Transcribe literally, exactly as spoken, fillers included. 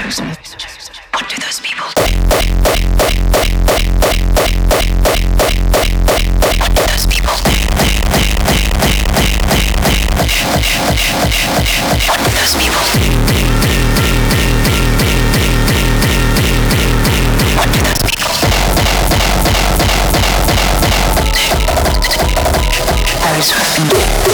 chosen? What do those people do? What do those people do? What do those people do? What do those people do? I was